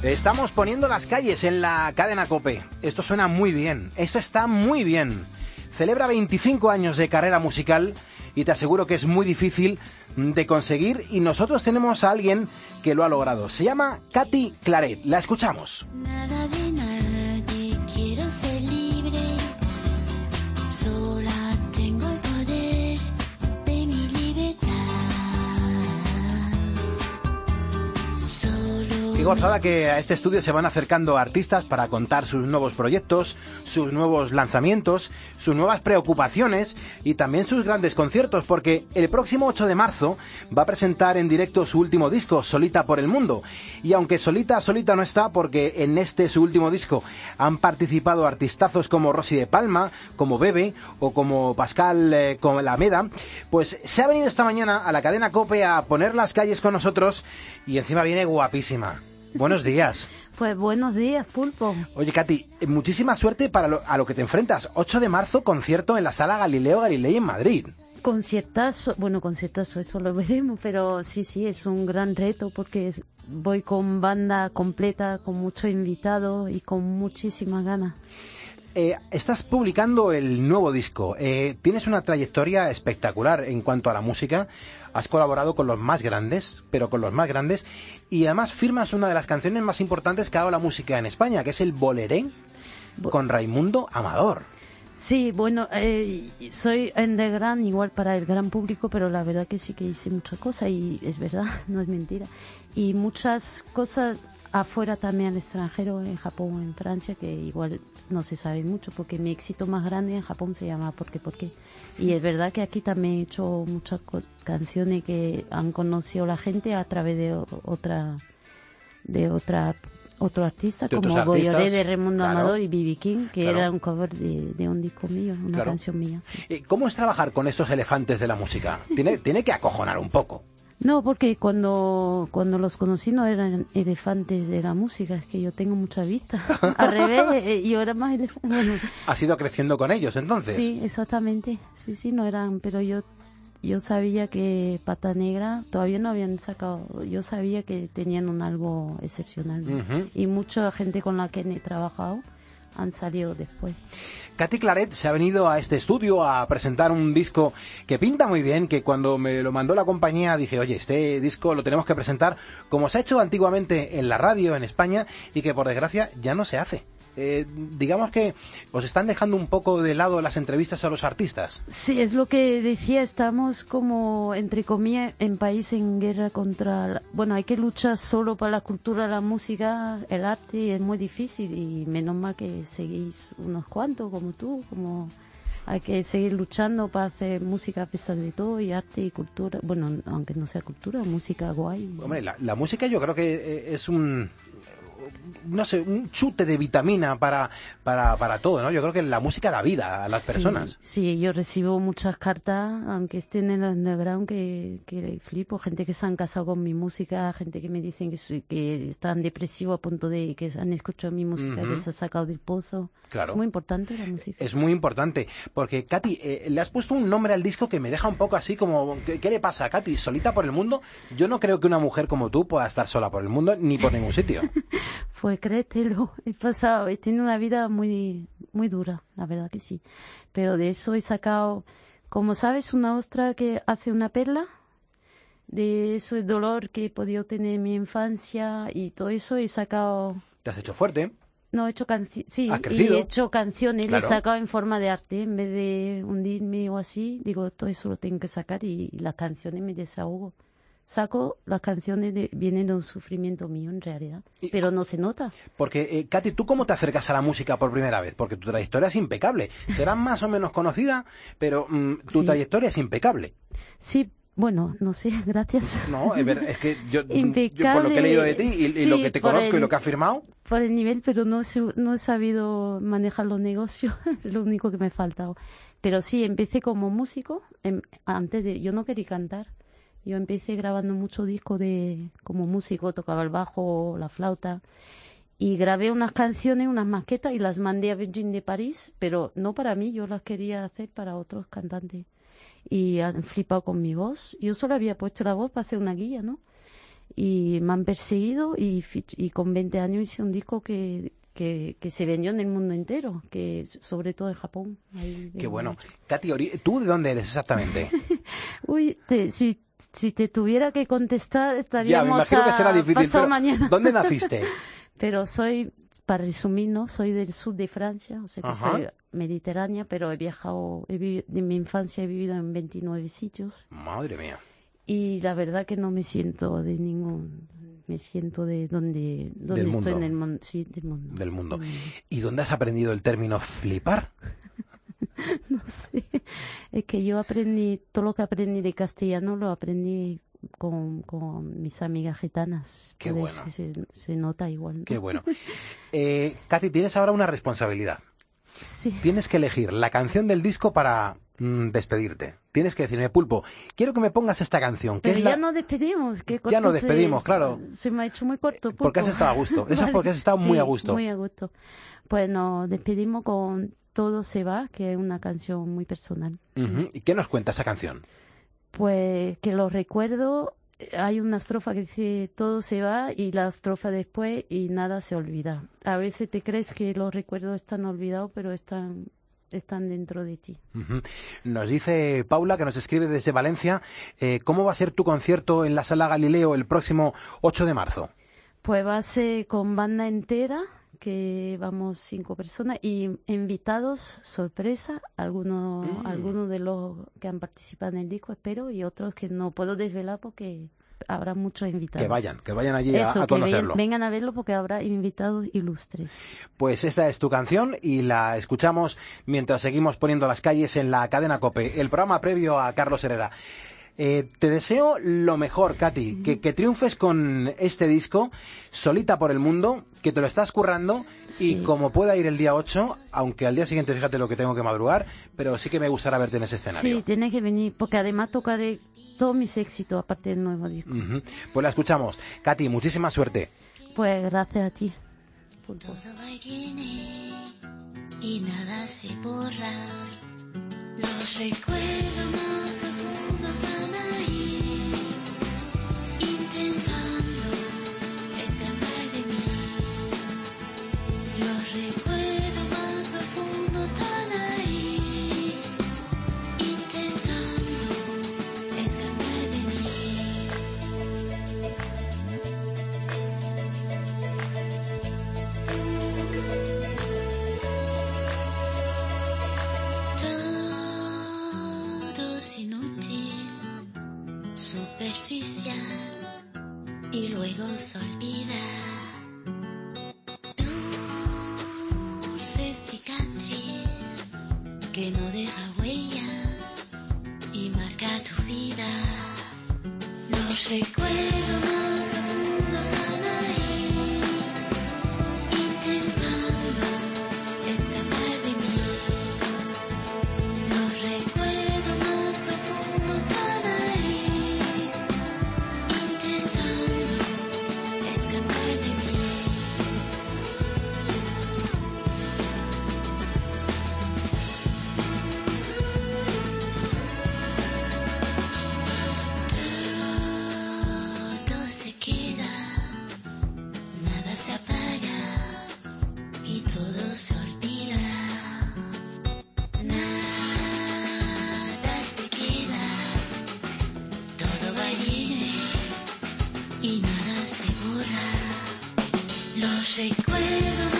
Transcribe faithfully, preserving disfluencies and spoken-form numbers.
Estamos poniendo las calles en la cadena COPE. Esto suena muy bien, esto está muy bien. Celebra veinticinco años de carrera musical y te aseguro que es muy difícil de conseguir y nosotros tenemos a alguien que lo ha logrado. Se llama Katy Claret, la escuchamos. Nada de nadie, quiero ser libre, sola tengo el poder de mi libertad. Solo Qué gozada que a este estudio se van acercando artistas para contar sus nuevos proyectos, sus nuevos lanzamientos, sus nuevas preocupaciones y también sus grandes conciertos, porque el próximo ocho de marzo va a presentar en directo su último disco, Solita por el Mundo. Y aunque Solita, Solita no está, porque en este su último disco han participado artistazos como Rosy de Palma, como Bebe o como Pascal eh, con la Meda, pues se ha venido esta mañana a la cadena COPE a poner las calles con nosotros y encima viene guapísima. Buenos días. Pues buenos días, Pulpo. Oye, Katy, muchísima suerte para lo, a lo que te enfrentas. ocho de marzo, concierto en la Sala Galileo Galilei en Madrid. Conciertazo, bueno, conciertazo, eso lo veremos, pero sí, sí, es un gran reto porque es, voy con banda completa, con muchos invitados y con muchísimas ganas. Eh, estás publicando el nuevo disco. Eh, tienes una trayectoria espectacular en cuanto a la música. Has colaborado con los más grandes, pero con los más grandes. Y además firmas una de las canciones más importantes que ha dado la música en España, que es el Bolerén con Raimundo Amador. Sí, bueno, eh, soy underground igual para el gran público, pero la verdad que sí que hice muchas cosas y es verdad, no es mentira. Y muchas cosas afuera también, al extranjero, en Japón o en Francia, que igual no se sabe mucho, porque mi éxito más grande en Japón se llama ¿Por qué? ¿Por qué? Y es verdad que aquí también he hecho muchas canciones que han conocido la gente a través de otra, de otra, otro artista, de como Boyoré de Raimundo claro, Amador y B B King, que claro. era un cover de, de un disco mío, una claro. canción mía. Sí. ¿Cómo es trabajar con estos elefantes de la música? Tiene, tiene que acojonar un poco. No, porque cuando, cuando los conocí no eran elefantes de la música, es que yo tengo mucha vista. Al revés, eh, yo era más elefante. Bueno, ¿Has ido creciendo con ellos entonces? sí, exactamente. Sí, sí, no eran, pero yo yo sabía que Pata Negra todavía no habían sacado, yo sabía que tenían un algo excepcional. ¿no? Uh-huh. Y mucha gente con la que he trabajado han salido después. Katy Claret se ha venido a este estudio a presentar un disco que pinta muy bien, que cuando me lo mandó la compañía dije, oye, este disco lo tenemos que presentar como se ha hecho antiguamente en la radio en España y que por desgracia ya no se hace. Eh, digamos que os están dejando un poco de lado las entrevistas a los artistas. Sí, es lo que decía, estamos como, entre comillas, en país en guerra contra... La, bueno, hay que luchar solo para la cultura, la música, el arte, y es muy difícil, y menos mal que seguís unos cuantos, como tú, como... Hay que seguir luchando para hacer música a pesar de todo, y arte y cultura, bueno, aunque no sea cultura, música guay. Hombre, la, la música yo creo que es un... no sé, un chute de vitamina para, para, para todo, ¿no? Yo creo que la música da vida a las sí, personas. Sí, yo recibo muchas cartas, aunque estén en el underground, que, que flipo. Gente que se han casado con mi música, gente que me dicen que soy, que están depresivos a punto de que han escuchado mi música, uh-huh. que se ha sacado del pozo. Claro. Es muy importante la música. Es muy importante, porque Katy, eh, le has puesto un nombre al disco que me deja un poco así como, ¿qué, qué le pasa a Katy? ¿Solita por el mundo? Yo no creo que una mujer como tú pueda estar sola por el mundo, ni por ningún sitio. Pues créetelo, he pasado, he tenido una vida muy, muy dura, la verdad que sí. Pero de eso he sacado, como sabes, una ostra que hace una perla, de eso el dolor que he podido tener en mi infancia y todo eso he sacado... ¿Te has hecho fuerte? No, he hecho canciones, sí, ¿Has crecido? y he hecho canciones, Claro. le he sacado en forma de arte, en vez de hundirme o así, digo, todo eso lo tengo que sacar y, y las canciones me desahogo. Saco las canciones, de, vienen de un sufrimiento mío en realidad, y, pero no se nota. Porque, eh, Katy, ¿tú cómo te acercas a la música por primera vez? Porque tu trayectoria es impecable. Serás más o menos conocida, pero mm, tu Sí. trayectoria es impecable. Sí, bueno, no sé, gracias. No, es, ver, es que yo, Impecable, yo por lo que he leído de ti y, sí, y lo que te conozco el, y lo que has firmado... Por el nivel, pero no, no he sabido manejar los negocios, es lo único que me ha faltado. Pero sí, empecé como músico, em, antes de, yo no quería cantar. Yo empecé grabando muchos discos de, como músico, tocaba el bajo, la flauta, y grabé unas canciones, unas maquetas, y las mandé a Virgin de París, pero no para mí, yo las quería hacer para otros cantantes. Y han flipado con mi voz. Yo solo había puesto la voz para hacer una guía, ¿no? y me han perseguido y, fich- y con veinte años hice un disco que, que, que se vendió en el mundo entero, que sobre todo en Japón. Ahí Qué vendió bueno. mucho. Katy, ori- ¿tú de dónde eres exactamente? Uy, te- si, si te tuviera que contestar Ya, me estaríamos imagino que será hasta difícil, pasado pero mañana. ¿dónde naciste? Pero soy, para resumir, ¿no? Soy del sur de Francia, o sea que Ajá. soy mediterránea, pero he viajado, he vivi- en mi infancia he vivido en veintinueve sitios Madre mía. y la verdad que no me siento de ningún, me siento de donde, donde Del estoy mundo. en el mundo, sí, del mundo. Del mundo. Del ¿Y dónde has aprendido el término flipar? No sé, es que yo aprendí, todo lo que aprendí de castellano lo aprendí con, con mis amigas gitanas. Qué Por bueno. eso Se, se nota igual, ¿no? Qué bueno. Eh, Katy, tienes ahora una responsabilidad. Sí. Tienes que elegir la canción del disco para mm, despedirte. Tienes que decirme, Pulpo, quiero que me pongas esta canción. Que Pero es ya la... nos despedimos. ¿Qué Ya corto nos se- despedimos, claro. Se me ha hecho muy corto. Porque has Pulpo. estado a gusto. Eso es Vale. porque has estado muy Sí, a gusto. Muy a gusto. Pues nos despedimos con Todo se va, que es una canción muy personal. Ujú. ¿Y qué nos cuenta esa canción? Pues que lo recuerdo, hay una estrofa que dice todo se va y la estrofa después y nada se olvida. A veces te crees que los recuerdos están olvidados, pero están, están dentro de ti. Ujú. Nos dice Paula, que nos escribe desde Valencia, eh, ¿cómo va a ser tu concierto en la Sala Galileo el próximo ocho de marzo? Pues va a ser con banda entera, que vamos cinco personas, y invitados, sorpresa, algunos, Mm. algunos de los que han participado en el disco, espero, y otros que no puedo desvelar porque habrá muchos invitados. Que vayan, que vayan allí a, Eso, a que ve- conocerlo. vengan a verlo porque habrá invitados ilustres. Pues esta es tu canción y la escuchamos mientras seguimos poniendo las calles en la cadena COPE, el programa previo a Carlos Herrera. Eh, te deseo lo mejor, Katy, que, que triunfes con este disco, solita por el mundo, que te lo estás currando Sí. y como pueda ir el día ocho, aunque al día siguiente fíjate lo que tengo que madrugar, pero sí que me gustará verte en ese escenario. Sí, tienes que venir, porque además tocaré todos mis éxitos aparte del nuevo disco. Ujú. Pues la escuchamos. Katy, muchísima suerte. Pues gracias a ti. Pulpo. Todo va y viene y nada se borra. Los recuerdos más profundos están ahí, intentando escapar de mí. Los recuerdos más profundos están ahí, intentando escapar de mí. Todo es inútil, superficial y luego se olvida. Dulce cicatriz que no deja huellas y marca tu vida. Los recuerdos más profundos están ahí, intentando escapar de mí. Los recuerdos más profundos están ahí, intentando escapar de mí. Todo se queda, nada se apaga y todo se olvida. Nada se queda, todo va y viene y nada se borra. Los recuerdos